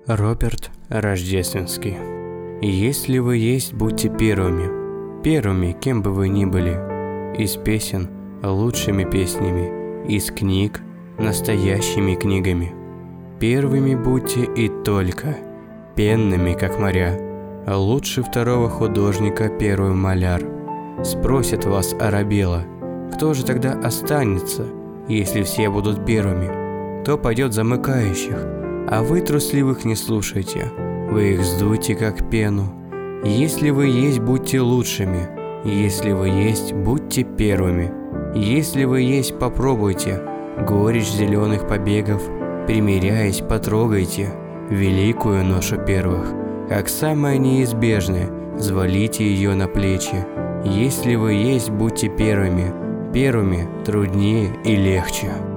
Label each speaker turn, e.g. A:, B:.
A: Роберт Рождественский. Если вы есть, будьте первыми. Первыми, кем бы вы ни были. Из песен лучшими песнями, из книг настоящими книгами. Первыми будьте и только, пенными, как моря. Лучше второго художника первый маляр. Спросят вас оробело, кто же тогда останется, если все будут первыми? То пойдет замыкающих, а вы трусливых не слушайте, вы их сдуйте как пену. Если вы есть, будьте лучшими, если вы есть, будьте первыми. Если вы есть, попробуйте горечь зеленых побегов, примиряясь, потрогайте великую ношу первых, как самое неизбежное, взвалите ее на плечи. Если вы есть, будьте первыми, первыми труднее и легче.